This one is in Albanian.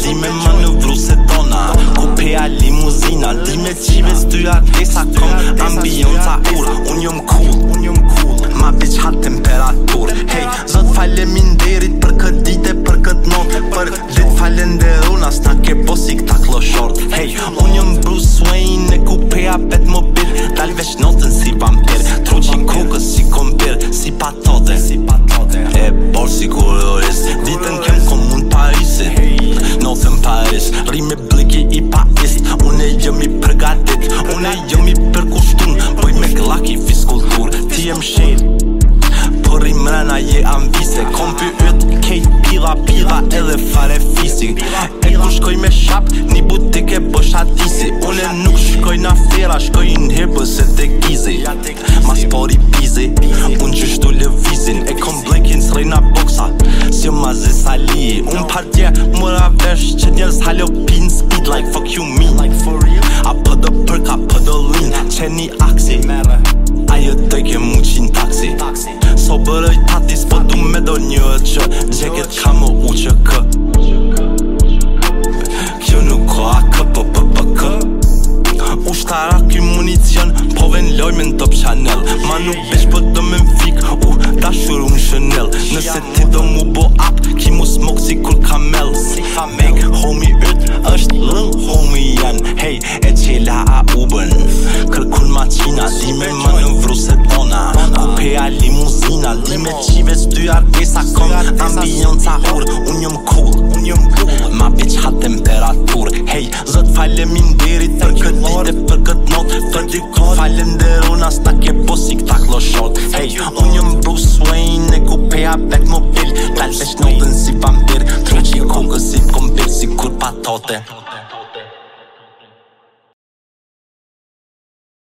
Di me manëvru se dona Kupea limuzina Di me qives dy adresa kom Ambionca ur Unë jom cool Ma bitch ha temperatur Hey, zot faleminderit për këtë dite, për këtë not Për dit falenderuna s'na ke bosi këta kloshort Hey, unë jom Bruce Wayne e kupea bet mobil Dal veç notën si vampir Truqi kokës si kompir Si patote E bor si kurorist Ditën kem komun Parisit Notën Paris Rime bliki i paist Unë jëm i përgatit Unë jëm i përkushtun Boj me glaki fiskultur Ti jem shade Por i mrena je ambise Kompi yt, kejt pila edhe fare fisi E ku shkoj me shap, një butike bësh atisi Une nuk shkoj na fera, shkoj n'hibës e te gizi Mas por i bizi, unë gjyshtu lëvizin E kom blekin s'rejna boksa, si ma zi sali Unë partje mëra vesh që njerës halo pin speed Like fuck you mean I put the perk, I put the lean Qeni aksi Ajo dojke muqin taksi So bërëj tatis po du me do një që Gjeket ka më uqë kë Kjo nuk ko a kë p. Ushtara ky municion Po ven loj me n'top Chanel Ma nuk bitch po do me m'fik Dashur unë Chanel Nëse ti do mu bo ap Ki mu smok si kur kamel Make homie yt është lëng homie jan Hey, e qela a ubën Kërkun maqina Di me manëvru se dona Kupea limuzina Di me qives dy argesa kom Ambionca ur Unë jom cool Ma bitch ha temperatur Hey, zot faleminderit për këtë dite për këtë not Për diku falenderuna s'ta ke bosi këta kloshort Hey, unë jom Bruce Wayne e kupea bet mobil Dal veç notën si vampir Truqi kokës si kompir si kur patote